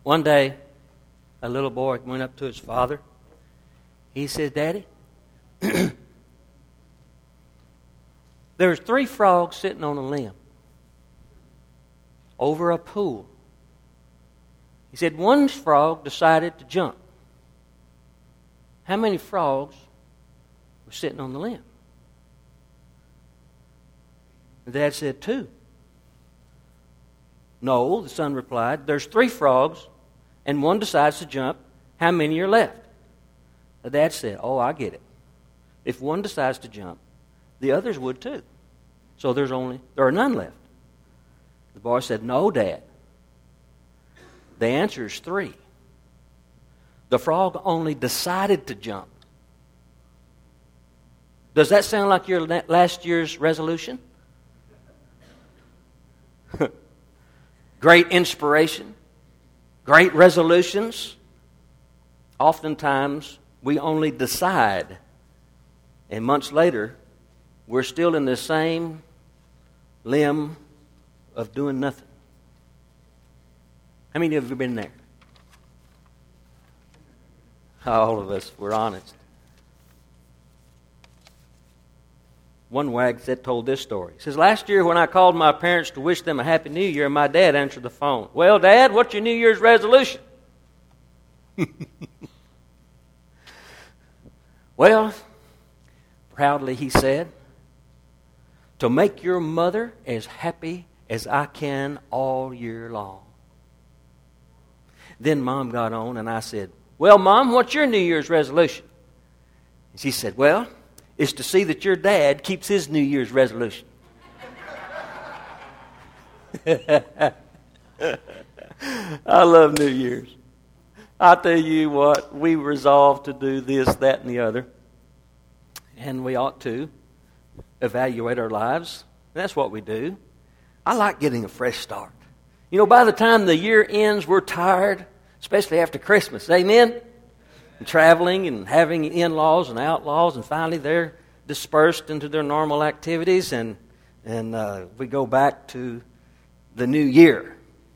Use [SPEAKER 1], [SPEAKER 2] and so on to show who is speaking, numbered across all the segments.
[SPEAKER 1] One day, a little boy went up to his father. He said, "Daddy, there's 3 frogs sitting on a limb over a pool." He said, "One frog decided to jump. How many frogs were sitting on the limb?" The dad said, 2. "No," the son replied, "there's 3 frogs, and one decides to jump. How many are left?" The dad said, "Oh, I get it. If one decides to jump, the others would too. So there are none left." The boy said, "No, Dad. The answer is 3. The frog only decided to jump." Does that sound like your last year's resolution? Great inspiration, great resolutions. Oftentimes, we only decide, and months later, we're still in the same limb of doing nothing. How many of you have been there? All of us, we're honest. One wag told this story. He says, "Last year when I called my parents to wish them a Happy New Year, my dad answered the phone. 'Well, Dad, what's your New Year's resolution?' 'Well,' proudly he said, 'to make your mother as happy as I can all year long.' Then Mom got on and I said, 'Well, Mom, what's your New Year's resolution?' And she said, 'Well, it's to see that your dad keeps his New Year's resolution.'" I love New Year's. I tell you what, we resolve to do this, that, and the other. And we ought to evaluate our lives. And that's what we do. I like getting a fresh start. You know, by the time the year ends, we're tired, especially after Christmas. Amen? And traveling and having in-laws and outlaws, and finally they're dispersed into their normal activities, and we go back to the new year.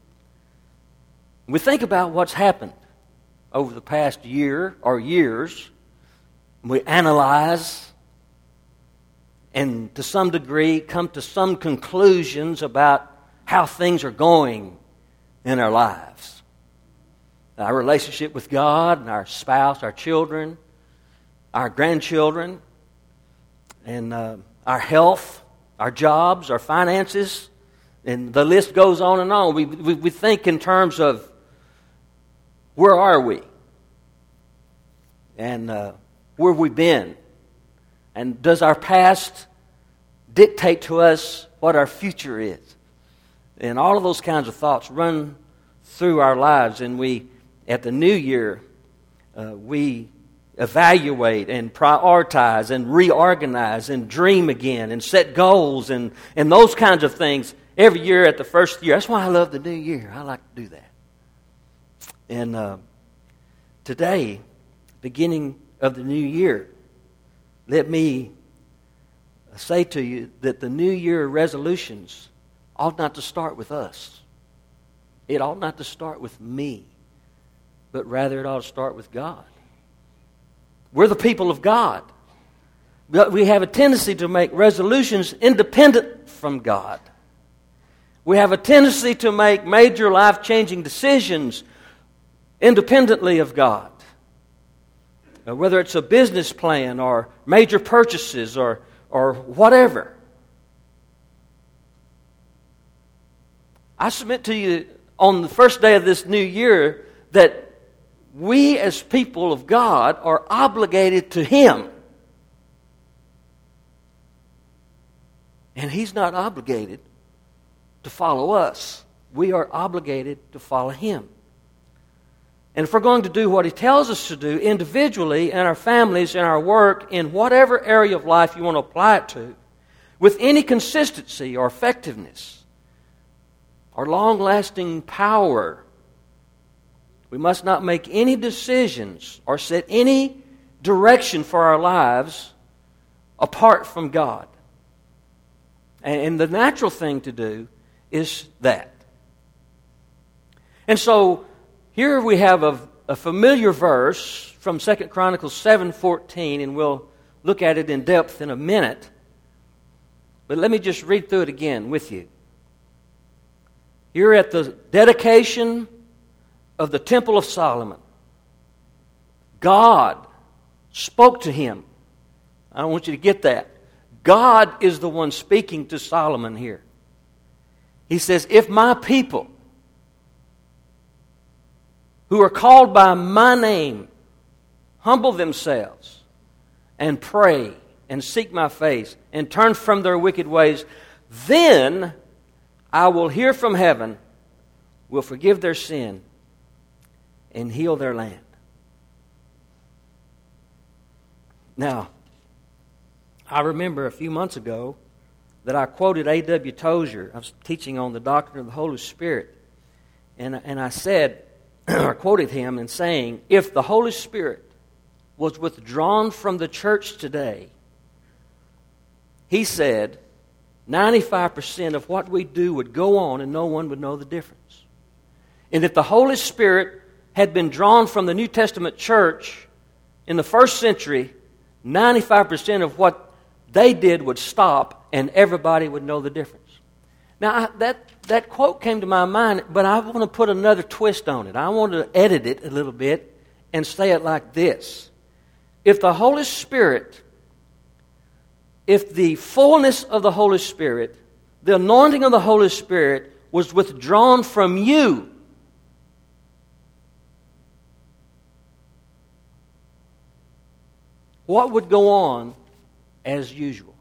[SPEAKER 1] We think about what's happened over the past year or years. We analyze and to some degree come to some conclusions about how things are going in our lives. Our relationship with God and our spouse, our children, our grandchildren, and our health, our jobs, our finances, and the list goes on and on. We think in terms of where are we? And where have we been? And does our past dictate to us what our future is? And all of those kinds of thoughts run through our lives, and we, at the new year, we evaluate and prioritize and reorganize and dream again and set goals and those kinds of things every year at the first year. That's why I love the new year. I like to do that. And today, beginning of the new year, let me say to you that the new year resolutions ought not to start with us. It ought not to start with me, but rather it ought to start with God. We're the people of God. But we have a tendency to make resolutions independent from God. We have a tendency to make major life-changing decisions independently of God. Whether it's a business plan or major purchases or whatever. I submit to you on the first day of this new year that we as people of God are obligated to Him. And He's not obligated to follow us. We are obligated to follow Him. And if we're going to do what He tells us to do individually, in our families, in our work, in whatever area of life you want to apply it to, with any consistency or effectiveness or long-lasting power, we must not make any decisions or set any direction for our lives apart from God. And the natural thing to do is that. And so, Here we have a familiar verse from 2 Chronicles 7:14, and we'll look at it in depth in a minute. But let me just read through it again with you. You're at the dedication of the Temple of Solomon. God spoke to him. I want you to get that. God is the one speaking to Solomon here. He says, if my people who are called by my name humble themselves and pray and seek my face and turn from their wicked ways, then I will hear from heaven, will forgive their sin, and heal their land. Now, I remember a few months ago that I quoted A.W. Tozer. I was teaching on the doctrine of the Holy Spirit. And I said, I quoted him in saying, if the Holy Spirit was withdrawn from the church today, he said, 95% of what we do would go on and no one would know the difference. And if the Holy Spirit had been drawn from the New Testament church in the first century, 95% of what they did would stop and everybody would know the difference. Now, that quote came to my mind, but I want to put another twist on it. I want to edit it a little bit and say it like this. If the Holy Spirit, if the fullness of the Holy Spirit, the anointing of the Holy Spirit was withdrawn from you, what would go on as usual?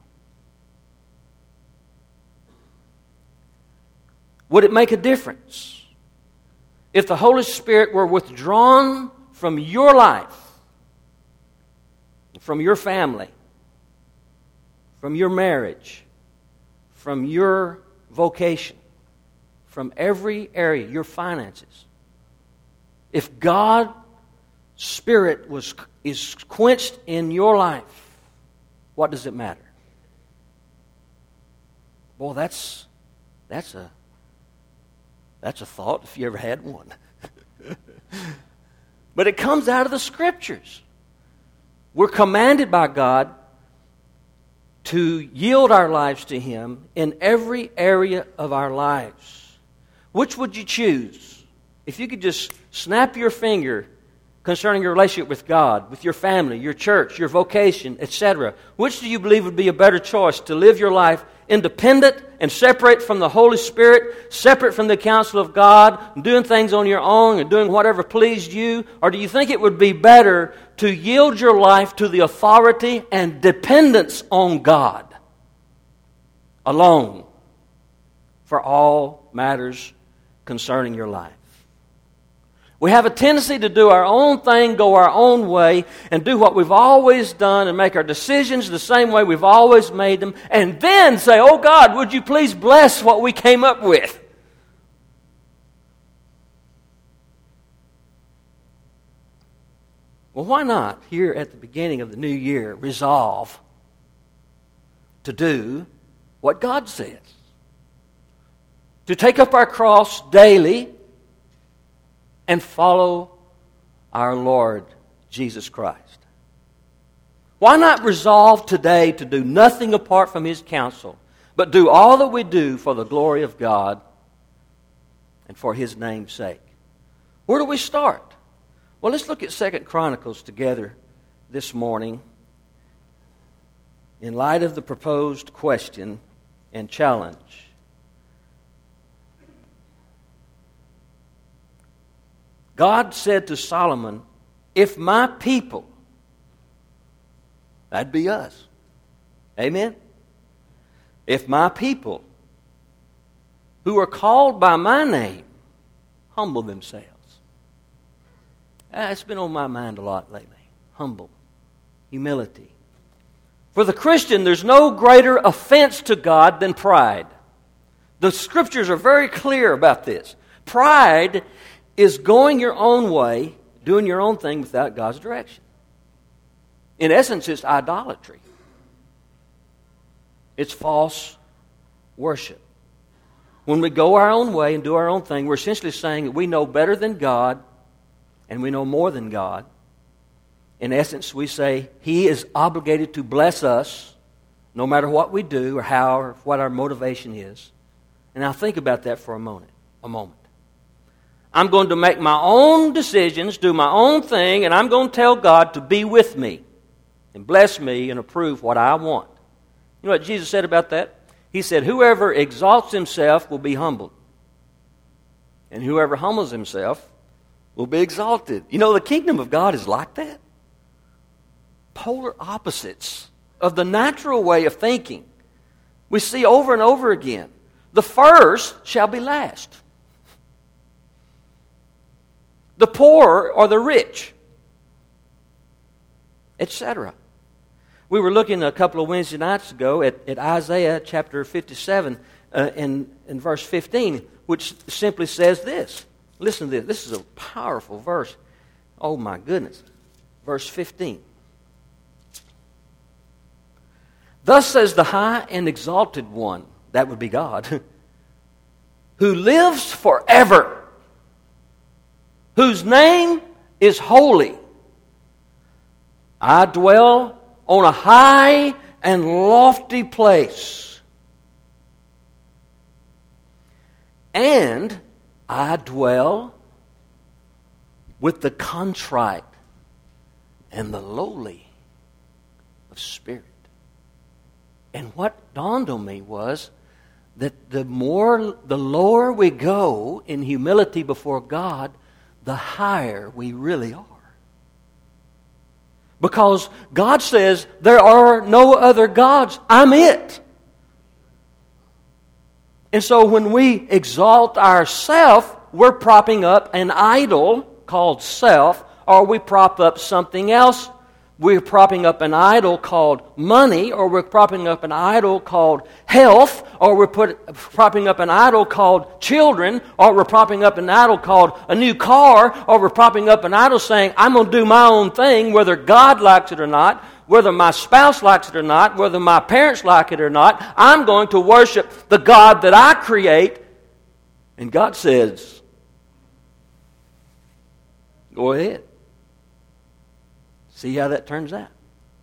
[SPEAKER 1] Would it make a difference if the Holy Spirit were withdrawn from your life, from your family, from your marriage, from your vocation, from every area, your finances? If God's Spirit is quenched in your life, what does it matter? Boy, that's a thought if you ever had one. But it comes out of the Scriptures. We're commanded by God to yield our lives to Him in every area of our lives. Which would you choose? If you could just snap your finger concerning your relationship with God, with your family, your church, your vocation, etc., which do you believe would be a better choice? To live your life independent and separate from the Holy Spirit, separate from the counsel of God, doing things on your own and doing whatever pleased you? Or do you think it would be better to yield your life to the authority and dependence on God alone for all matters concerning your life? We have a tendency to do our own thing, go our own way, and do what we've always done and make our decisions the same way we've always made them, and then say, oh God, would you please bless what we came up with? Well, why not, here at the beginning of the new year, resolve to do what God says? To take up our cross daily and follow our Lord Jesus Christ. Why not resolve today to do nothing apart from His counsel, but do all that we do for the glory of God and for His name's sake? Where do we start? Well, let's look at 2 Chronicles together this morning in light of the proposed question and challenge. God said to Solomon, if my people, that'd be us, amen? If my people who are called by my name humble themselves. It's been on my mind a lot lately. Humble, humility. For the Christian, there's no greater offense to God than pride. The Scriptures are very clear about this. Pride is going your own way, doing your own thing without God's direction. In essence, it's idolatry. It's false worship. When we go our own way and do our own thing, we're essentially saying that we know better than God and we know more than God, in essence we say He is obligated to bless us no matter what we do or how or what our motivation is. And now think about that for a moment. I'm going to make my own decisions, do my own thing, and I'm going to tell God to be with me and bless me and approve what I want. You know what Jesus said about that? He said, whoever exalts himself will be humbled, and whoever humbles himself will be exalted. You know, the kingdom of God is like that. Polar opposites of the natural way of thinking. We see over and over again. The first shall be last. The poor or the rich, etc. We were looking a couple of Wednesday nights ago at Isaiah chapter 57 in verse 15, which simply says this. Listen to this. This is a powerful verse. Oh my goodness. Verse 15. Thus says the high and exalted one, that would be God, who lives forever, whose name is holy. I dwell on a high and lofty place, and I dwell with the contrite and the lowly of spirit. And what dawned on me was that the lower we go in humility before God, the higher we really are. Because God says, there are no other gods. I'm it. And so when we exalt ourselves, we're propping up an idol called self, or we prop up something else. We're propping up an idol called money, or we're propping up an idol called health, or we're propping up an idol called children, or we're propping up an idol called a new car, or we're propping up an idol saying, I'm going to do my own thing, whether God likes it or not, whether my spouse likes it or not, whether my parents like it or not. I'm going to worship the God that I create. And God says, go ahead. See how that turns out.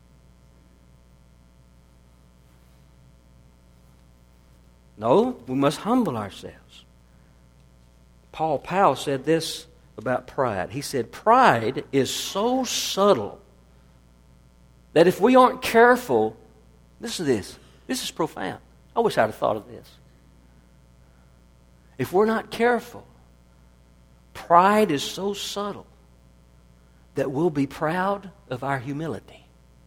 [SPEAKER 1] No, we must humble ourselves. Paul Powell said this about pride. He said, pride is so subtle that if we aren't careful, listen to this. This is profound. I wish I'd have thought of this. If we're not careful, pride is so subtle that we'll be proud of our humility.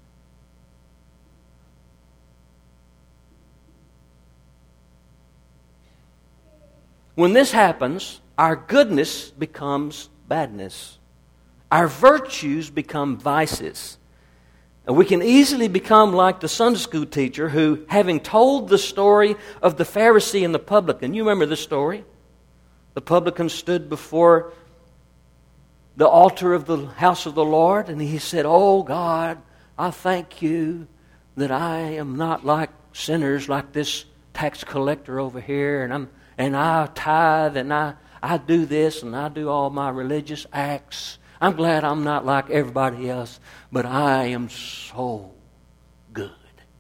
[SPEAKER 1] When this happens, our goodness becomes badness. Our virtues become vices. And we can easily become like the Sunday school teacher who, having told the story of the Pharisee and the publican, you remember this story? The publican stood before the altar of the house of the Lord, and he said, oh God, I thank you that I am not like sinners like this tax collector over here, and I tithe, and I do this, and I do all my religious acts. I'm glad I'm not like everybody else, but I am so good.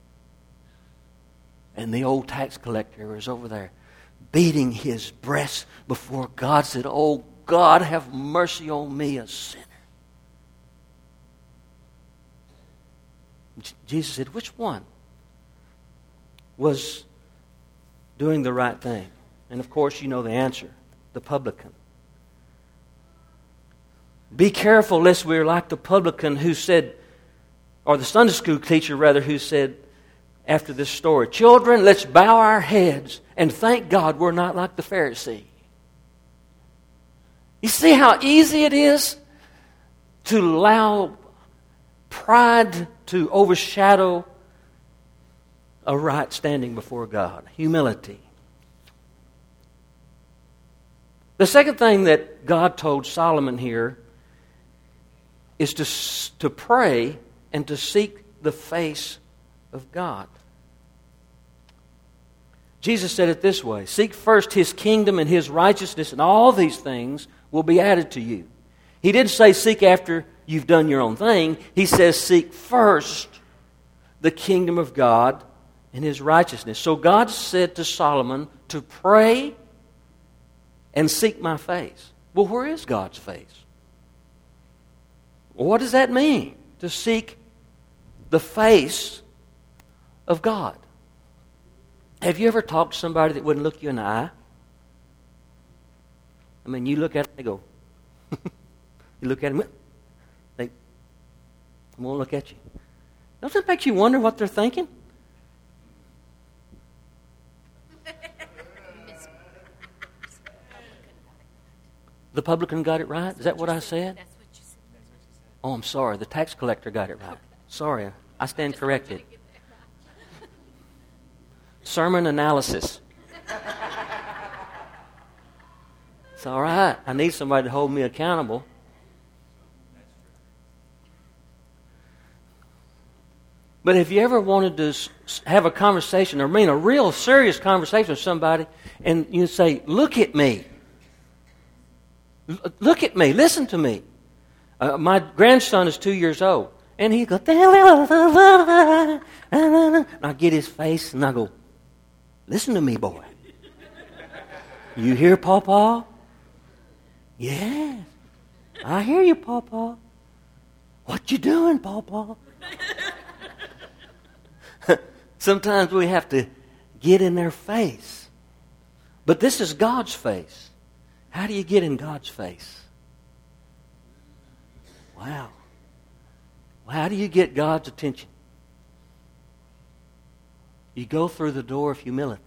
[SPEAKER 1] And the old tax collector was over there beating his breast before God, said, oh God, have mercy on me, a sinner. Jesus said, which one was doing the right thing? And of course, you know the answer, the publican. Be careful lest we're like the publican who said, or the Sunday school teacher rather, who said after this story, children, let's bow our heads and thank God we're not like the Pharisee. You see how easy it is to allow pride to overshadow a right standing before God. Humility. The second thing that God told Solomon here is to pray and to seek the face of God. Jesus said it this way, seek first His kingdom and His righteousness, and all these things will be added to you. He didn't say seek after you've done your own thing. He says seek first the kingdom of God and His righteousness. So God said to Solomon to pray and seek my face. Well, where is God's face? Well, what does that mean? To seek the face of God. Have you ever talked to somebody that wouldn't look you in the eye? I mean, you look at them, they go. You look at them, they won't look at you. Doesn't that make you wonder what they're thinking? The publican got it right? Is that what I said?
[SPEAKER 2] That's what you said.
[SPEAKER 1] Oh, I'm sorry. The tax collector got it right. Sorry. I stand corrected. Sermon analysis. It's all right. I need somebody to hold me accountable. But if you ever wanted to have a conversation, or a real serious conversation with somebody, and you say, look at me. Look at me. Listen to me. My grandson is 2 years old. And he goes, and I get his face and I go, listen to me, boy. You hear Pawpaw? Yes. I hear you, Pawpaw. What you doing, Pawpaw? Sometimes we have to get in their face. But this is God's face. How do you get in God's face? Wow. Well, how do you get God's attention? You go through the door of humility.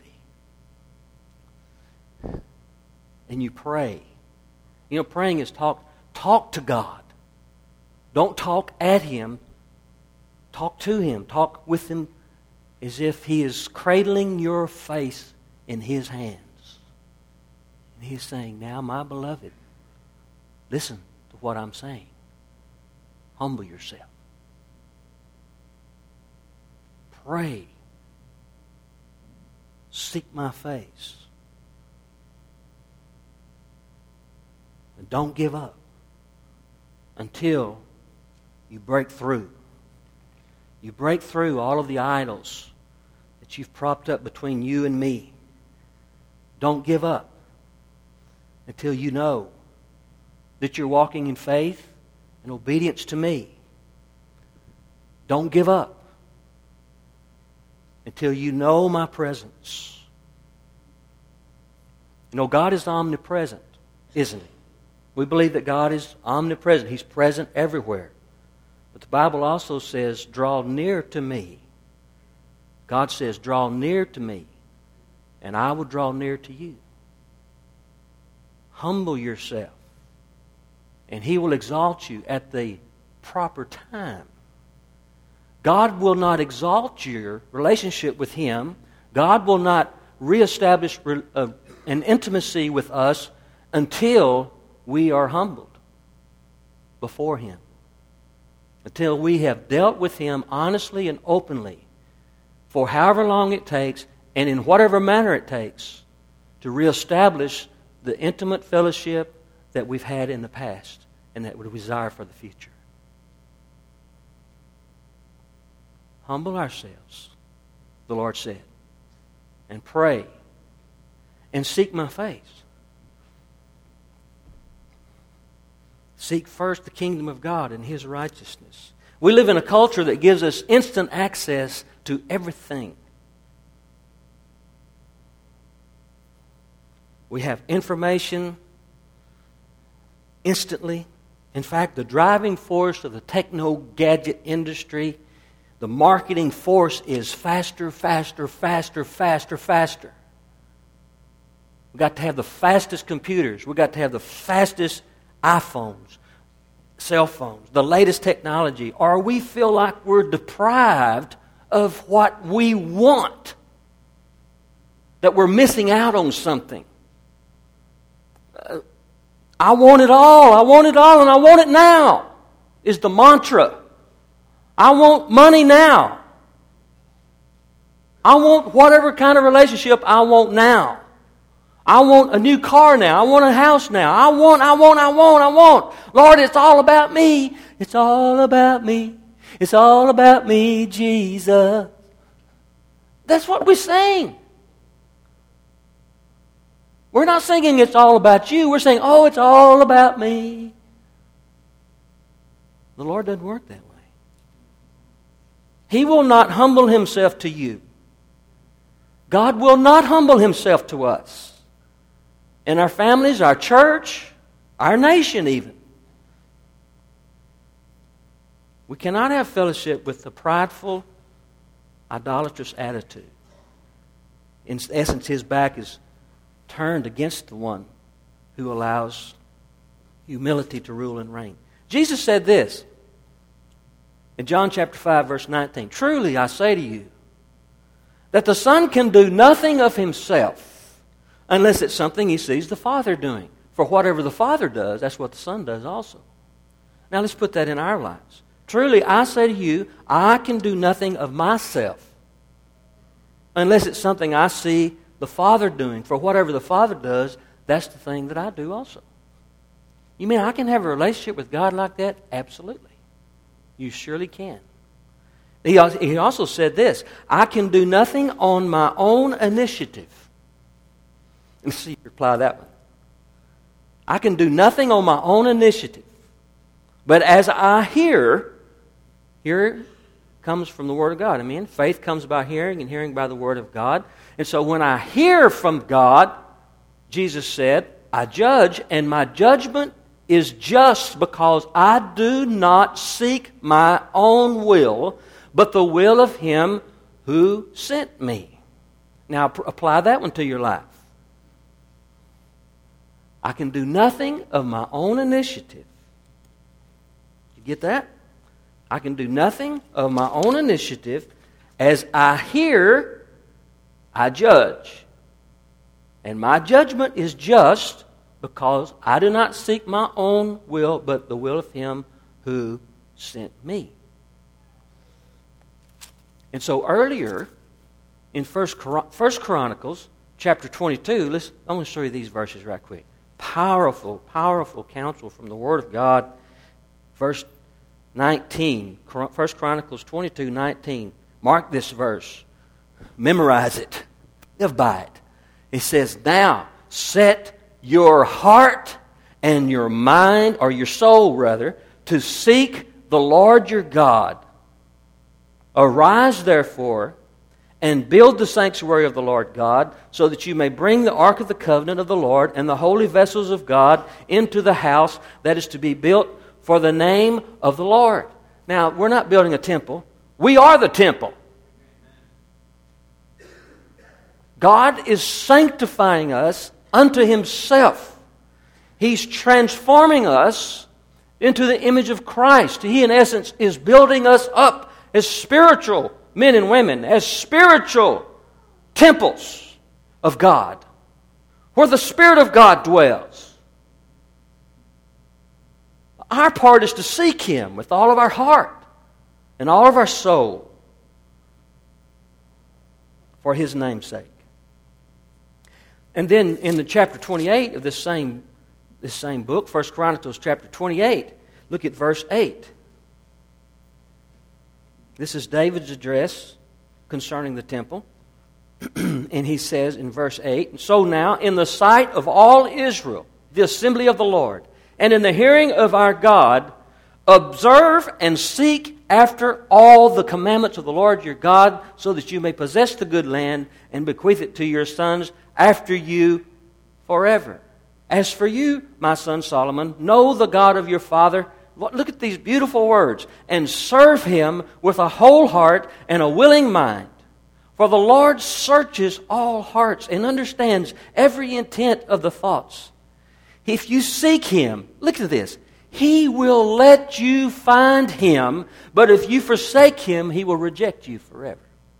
[SPEAKER 1] And you pray. You know, praying is talk to God. Don't talk at Him. Talk to Him. Talk with Him as if He is cradling your face in His hands. And He's saying, now, my beloved, listen to what I'm saying. Humble yourself. Pray. Seek my face. And don't give up until you break through. You break through all of the idols that you've propped up between you and me. Don't give up until you know that you're walking in faith and obedience to me. Don't give up until you know my presence. You know, God is omnipresent, isn't He? We believe that God is omnipresent. He's present everywhere. But the Bible also says, draw near to me. God says, draw near to me, and I will draw near to you. Humble yourself, and He will exalt you at the proper time. God will not exalt your relationship with Him. God will not reestablish an intimacy with us until we are humbled before Him. Until we have dealt with Him honestly and openly for however long it takes and in whatever manner it takes to reestablish the intimate fellowship that we've had in the past and that we desire for the future. Humble ourselves, the Lord said, and pray and seek my face. Seek first the kingdom of God and His righteousness. We live in a culture that gives us instant access to everything. We have information instantly. In fact, the driving force of the techno-gadget industry, the marketing force is faster, faster, faster, faster, faster. We've got to have the fastest computers. We've got to have the fastest iPhones, cell phones, the latest technology, or we feel like we're deprived of what we want, that we're missing out on something. I want it all, I want it all, and I want it now, is the mantra. I want money now. I want whatever kind of relationship I want now. I want a new car now. I want a house now. I want. Lord, it's all about me. It's all about me. It's all about me, Jesus. That's what we sing. We're not singing it's all about you. We're saying, oh, it's all about me. The Lord doesn't work that way. He will not humble Himself to you. God will not humble Himself to us. In our families, our church, our nation even. We cannot have fellowship with the prideful, idolatrous attitude. In essence, his back is turned against the one who allows humility to rule and reign. Jesus said this in John chapter 5, verse 19. Truly I say to you, that the Son can do nothing of Himself unless it's something He sees the Father doing. For whatever the Father does, that's what the Son does also. Now let's put that in our lives. Truly I say to you, I can do nothing of myself unless it's something I see the Father doing. For whatever the Father does, that's the thing that I do also. You mean I can have a relationship with God like that? Absolutely. You surely can. He also said this, I can do nothing on my own initiative. Let me see if you reply that one. I can do nothing on my own initiative. But as I hear comes from the Word of God. Amen. Faith comes by hearing, and hearing by the Word of God. And so when I hear from God, Jesus said, I judge, and my judgment is just because I do not seek my own will, but the will of Him who sent me. Now apply that one to your life. I can do nothing of my own initiative. You get that? I can do nothing of my own initiative. As I hear, I judge. And my judgment is just because I do not seek my own will, but the will of Him who sent me. And so earlier, in 1 Chronicles chapter 22, I want to show you these verses right quick. Powerful, powerful counsel from the Word of God. Verse 19, 1 Chronicles 22, 19. Mark this verse. Memorize it. Live by it. It says, now set your heart and your mind, or your soul rather, to seek the Lord your God. Arise therefore and build the sanctuary of the Lord God, so that you may bring the ark of the covenant of the Lord and the holy vessels of God into the house that is to be built for the name of the Lord. Now, we're not building a temple. We are the temple. God is sanctifying us unto Himself. He's transforming us into the image of Christ. He, in essence, is building us up as spiritual men and women, as spiritual temples of God, where the Spirit of God dwells. Our part is to seek Him with all of our heart and all of our soul for His name's sake. And then in the chapter 28 of this same book, 1 Chronicles chapter 28, look at verse 8. This is David's address concerning the temple. And he says in verse 8, so now in the sight of all Israel, the assembly of the Lord, and in the hearing of our God, observe and seek after all the commandments of the Lord your God, so that you may possess the good land and bequeath it to your sons after you forever. As for you, my son Solomon, know the God of your father. Look at these beautiful words. And serve Him with a whole heart and a willing mind. For the Lord searches all hearts and understands every intent of the thoughts. If you seek Him, look at this, He will let you find Him, but if you forsake Him, He will reject you forever.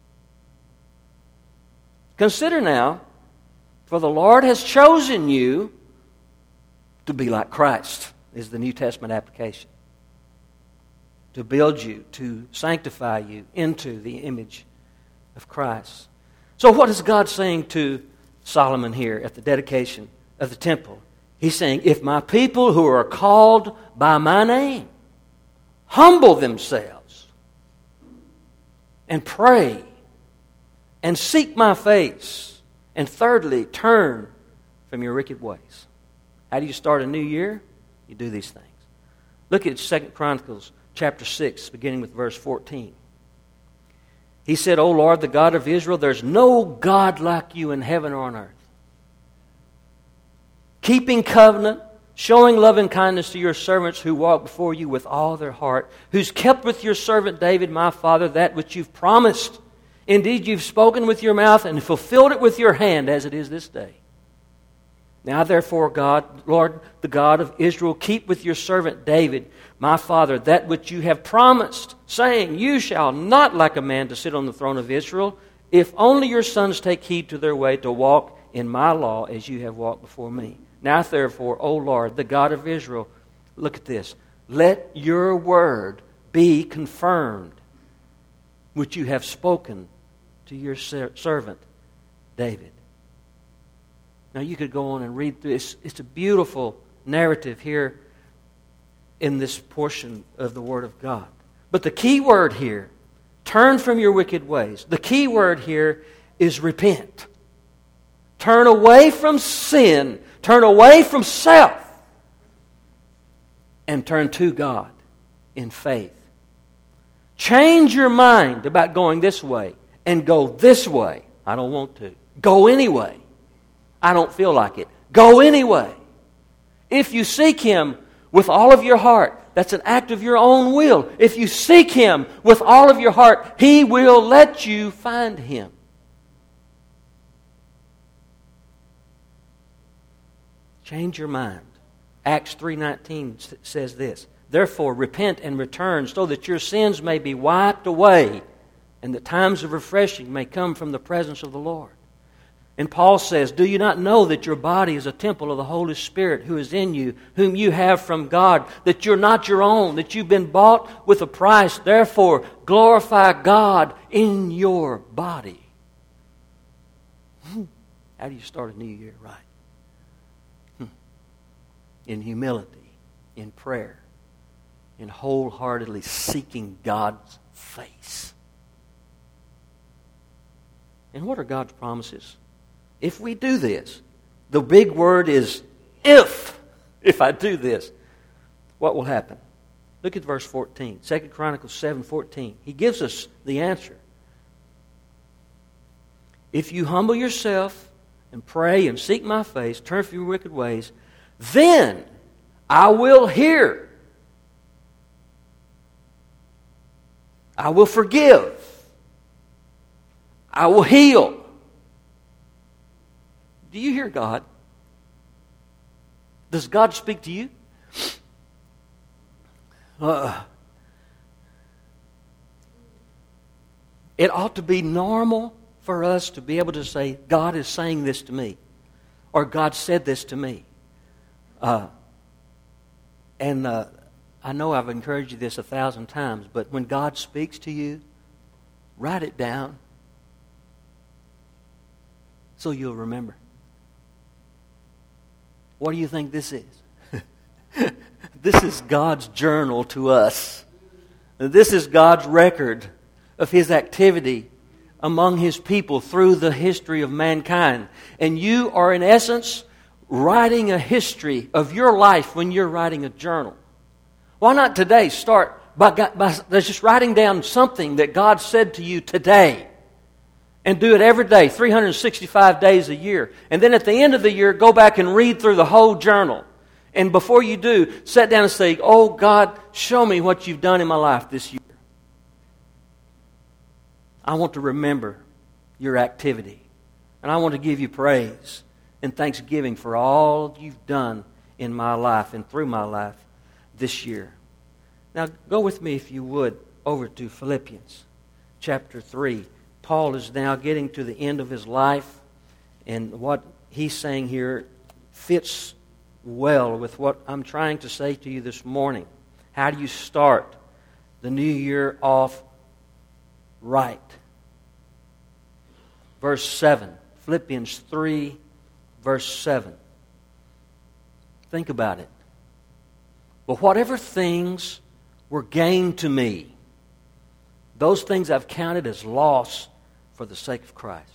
[SPEAKER 1] Consider now, for the Lord has chosen you to be like Christ, is the New Testament application. To build you, to sanctify you into the image of Christ. So what is God saying to Solomon here at the dedication of the temple. He's saying, if my people who are called by my name humble themselves and pray and seek my face, and thirdly, turn from your wicked ways. How do you start a new year? You do these things. Look at 2 Chronicles chapter 6, beginning with verse 14. He said, O Lord, the God of Israel, there's no God like you in heaven or on earth. Keeping covenant, showing love and kindness to your servants who walk before you with all their heart, who's kept with your servant David, my father, that which you've promised. Indeed, you've spoken with your mouth and fulfilled it with your hand, as it is this day. Now therefore, God, Lord, the God of Israel, keep with your servant David, my father, that which you have promised, saying, you shall not lack a man to sit on the throne of Israel, if only your sons take heed to their way to walk in my law as you have walked before me. Now therefore, O Lord, the God of Israel, look at this, let your word be confirmed, which you have spoken to your servant David. Now you could go on and read through this. It's a beautiful narrative here in this portion of the Word of God. But the key word here, turn from your wicked ways. The key word here is repent. Turn away from sin. Turn away from self. And turn to God in faith. Change your mind about going this way and go this way. I don't want to. Go anyway. I don't feel like it. Go anyway. If you seek Him with all of your heart, that's an act of your own will. If you seek Him with all of your heart, He will let you find Him. Change your mind. Acts 3:19 says this, therefore repent and return so that your sins may be wiped away and that times of refreshing may come from the presence of the Lord. And Paul says, do you not know that your body is a temple of the Holy Spirit who is in you, whom you have from God, that you're not your own, that you've been bought with a price. Therefore, glorify God in your body. How do you start a new year right? In humility, in prayer, in wholeheartedly seeking God's face. And what are God's promises? If we do this, the big word is if. If I do this, what will happen? Look at verse 14. 2 Chronicles 7:14. He gives us the answer. If you humble yourself and pray and seek my face, turn from your wicked ways, then I will hear. I will forgive. I will heal. Do you hear God? Does God speak to you? It ought to be normal for us to be able to say, God is saying this to me. Or God said this to me. I know I've encouraged you this 1,000 times, but when God speaks to you, write it down so you'll remember. What do you think this is? This is God's journal to us. This is God's record of His activity among His people through the history of mankind. And you are, in essence, writing a history of your life when you're writing a journal. Why not today start by just writing down something that God said to you today? And do it every day, 365 days a year. And then at the end of the year, go back and read through the whole journal. And before you do, sit down and say, oh God, show me what you've done in my life this year. I want to remember your activity. And I want to give you praise and thanksgiving for all you've done in my life and through my life this year. Now, go with me, if you would, over to Philippians chapter 3. Paul is now getting to the end of his life, and what he's saying here fits well with what I'm trying to say to you this morning. How do you start the new year off right? Verse 7, Philippians 3, verse 7. Think about it. But whatever things were gained to me, those things I've counted as loss for the sake of Christ.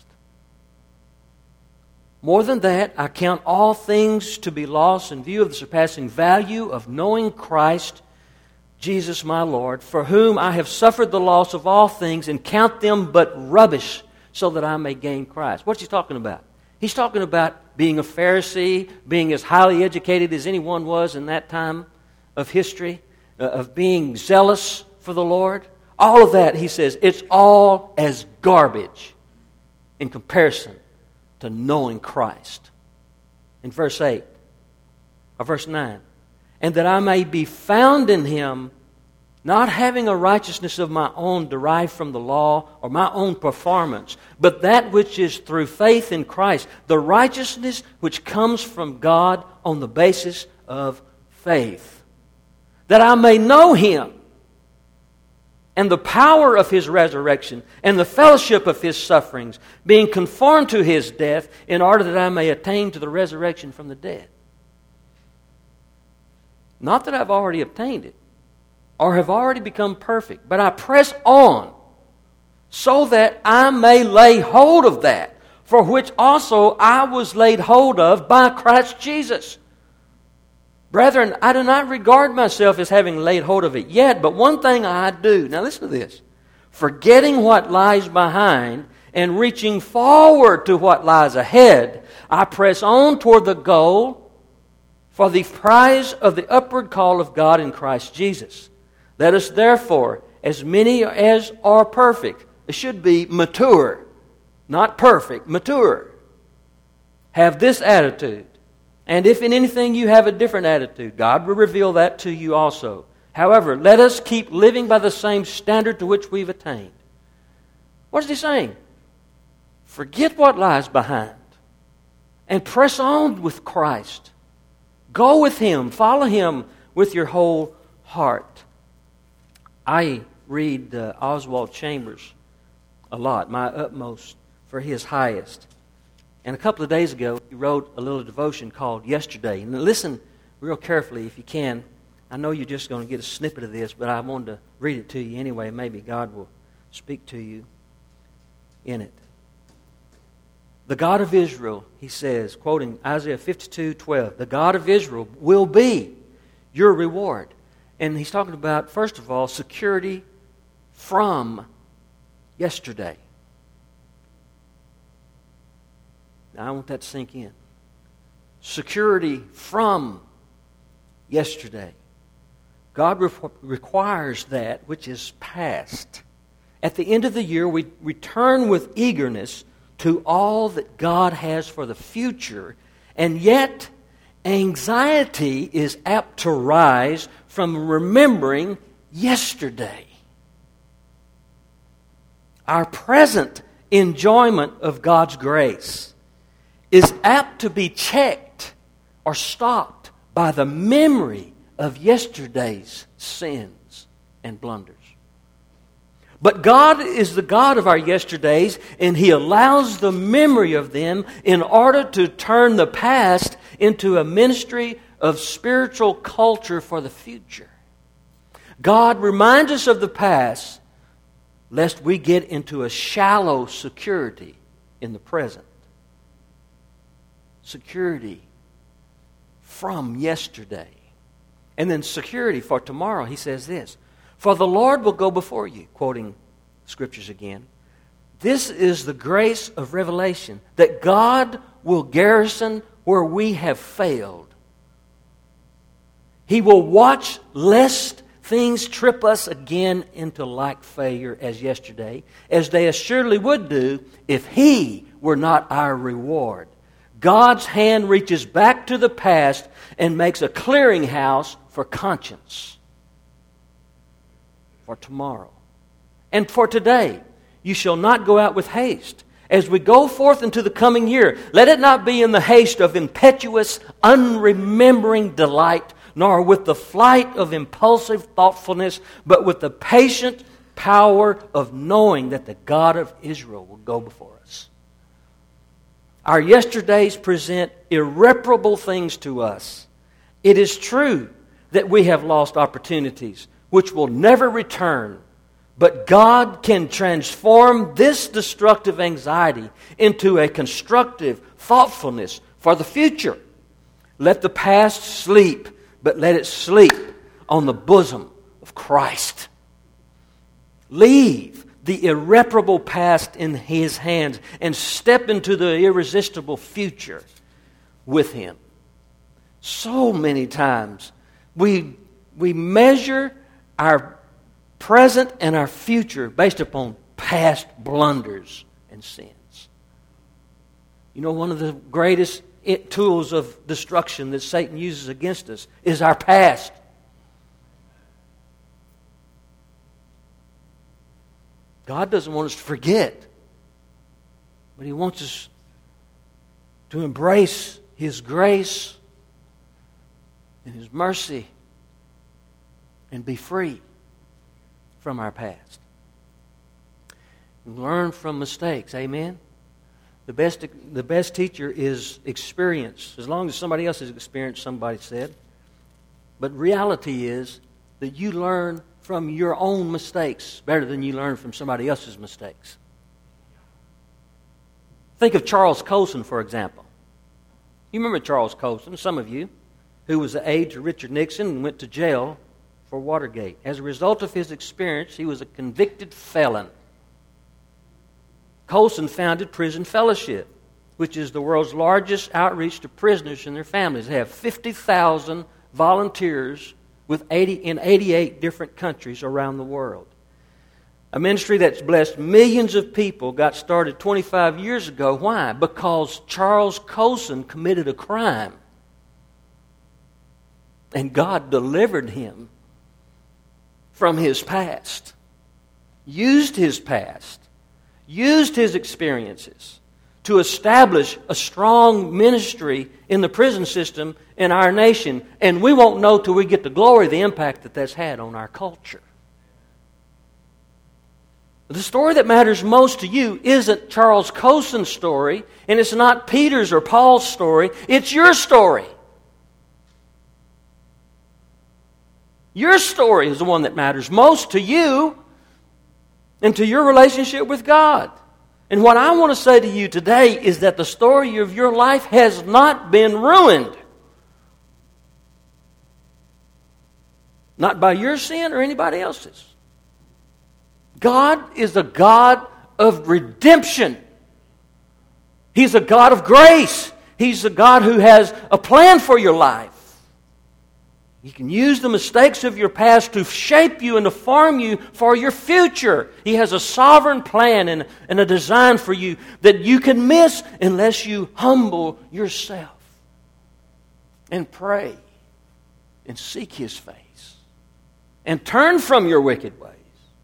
[SPEAKER 1] More than that, I count all things to be lost in view of the surpassing value of knowing Christ, Jesus my Lord, for whom I have suffered the loss of all things and count them but rubbish so that I may gain Christ. What's he talking about? He's talking about being a Pharisee, being as highly educated as anyone was in that time of history, of being zealous for the Lord. All of that, he says, it's all as garbage in comparison to knowing Christ. In verse 8, or verse 9, and that I may be found in Him, not having a righteousness of my own derived from the law or my own performance, but that which is through faith in Christ, the righteousness which comes from God on the basis of faith, that I may know Him and the power of His resurrection and the fellowship of His sufferings, being conformed to His death, in order that I may attain to the resurrection from the dead. Not that I've already obtained it, or have already become perfect, but I press on, so that I may lay hold of that, for which also I was laid hold of by Christ Jesus. Brethren, I do not regard myself as having laid hold of it yet, but one thing I do. Now listen to this. Forgetting what lies behind and reaching forward to what lies ahead, I press on toward the goal for the prize of the upward call of God in Christ Jesus. Let us therefore, as many as are perfect, it should be mature, not perfect, mature, have this attitude. And if in anything you have a different attitude, God will reveal that to you also. However, let us keep living by the same standard to which we've attained. What is he saying? Forget what lies behind and press on with Christ. Go with Him. Follow Him with your whole heart. I read Oswald Chambers a lot, my utmost for his highest. And a couple of days ago, he wrote a little devotion called Yesterday. And listen real carefully if you can. I know you're just going to get a snippet of this, but I wanted to read it to you anyway. Maybe God will speak to you in it. The God of Israel, he says, quoting Isaiah 52:12, the God of Israel will be your reward. And he's talking about, first of all, security from yesterday. Now, I want that to sink in. Security from yesterday. God requires that which is past. At the end of the year, we return with eagerness to all that God has for the future, and yet anxiety is apt to rise from remembering yesterday. Our present enjoyment of God's grace is apt to be checked or stopped by the memory of yesterday's sins and blunders. But God is the God of our yesterdays, and He allows the memory of them in order to turn the past into a ministry of spiritual culture for the future. God reminds us of the past lest we get into a shallow security in the present. Security from yesterday. And then security for tomorrow. He says this, for the Lord will go before you, quoting scriptures again. This is the grace of revelation, that God will garrison where we have failed. He will watch lest things trip us again into like failure as yesterday, as they assuredly would do if He were not our reward. God's hand reaches back to the past and makes a clearinghouse for conscience. For tomorrow. And for today, you shall not go out with haste. As we go forth into the coming year, let it not be in the haste of impetuous, unremembering delight, nor with the flight of impulsive thoughtfulness, but with the patient power of knowing that the God of Israel will go before us. Our yesterdays present irreparable things to us. It is true that we have lost opportunities which will never return, but God can transform this destructive anxiety into a constructive thoughtfulness for the future. Let the past sleep, but let it sleep on the bosom of Christ. Leave the irreparable past in His hands and step into the irresistible future with Him. So many times we measure our present and our future based upon past blunders and sins. You know, one of the greatest tools of destruction that Satan uses against us is our past. God doesn't want us to forget, but He wants us to embrace His grace and His mercy and be free from our past. Learn from mistakes. Amen? The best teacher is experience. As long as somebody else has experienced, somebody said. But reality is that you learn from your own mistakes better than you learn from somebody else's mistakes. Think of Charles Colson, for example. You remember Charles Colson, some of you, who was the aide to Richard Nixon and went to jail for Watergate. As a result of his experience, he was a convicted felon. Colson founded Prison Fellowship, which is the world's largest outreach to prisoners and their families. They have 50,000 volunteers in 88 different countries around the world. A ministry that's blessed millions of people got started 25 years ago. Why? Because Charles Colson committed a crime. And God delivered him from his past. Used his past. Used his experiences to establish a strong ministry in the prison system in our nation. And we won't know till we get the glory the impact that that's had on our culture. The story that matters most to you isn't Charles Colson's story, and it's not Peter's or Paul's story. It's your story. Your story is the one that matters most to you and to your relationship with God. And what I want to say to you today is that the story of your life has not been ruined. Not by your sin or anybody else's. God is a God of redemption. He's a God of grace. He's a God who has a plan for your life. You can use the mistakes of your past to shape you and to form you for your future. He has a sovereign plan and a design for you that you can miss unless you humble yourself and pray and seek His face and turn from your wicked ways.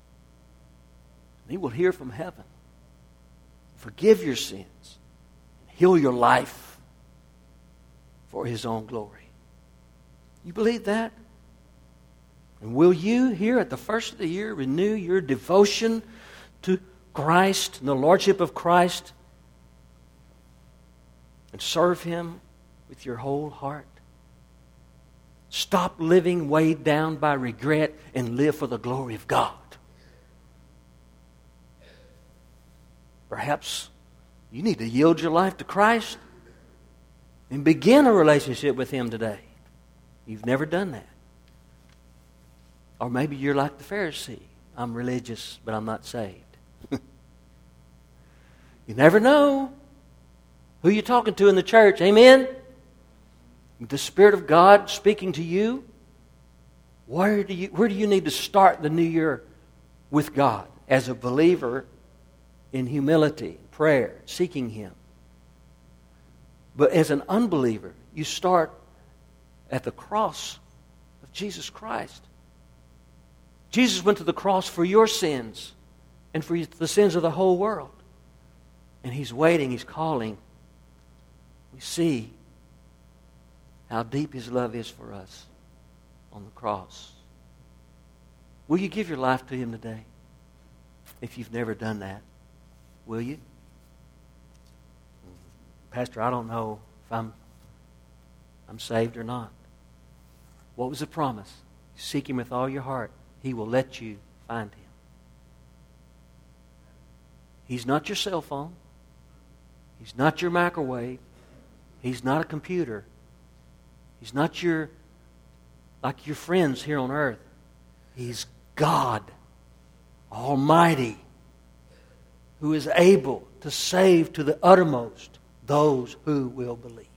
[SPEAKER 1] He will hear from heaven, forgive your sins, heal your life for His own glory. You believe that? And will you, here at the first of the year, renew your devotion to Christ and the Lordship of Christ and serve Him with your whole heart? Stop living weighed down by regret and live for the glory of God. Perhaps you need to yield your life to Christ and begin a relationship with Him today. You've never done that. Or maybe you're like the Pharisee. I'm religious, but I'm not saved. You never know who you're talking to in the church. Amen? The Spirit of God speaking to you. Where do you need to start the new year with God as a believer in humility, prayer, seeking Him? But as an unbeliever, you start at the cross of Jesus Christ. Jesus went to the cross for your sins and for the sins of the whole world. And He's waiting, He's calling. We see how deep His love is for us on the cross. Will you give your life to Him today? If you've never done that, will you? Pastor, I don't know if I'm saved or not. What was the promise? Seek Him with all your heart. He will let you find Him. He's not your cell phone. He's not your microwave. He's not a computer. He's not like your friends here on earth. He's God Almighty, who is able to save to the uttermost those who will believe.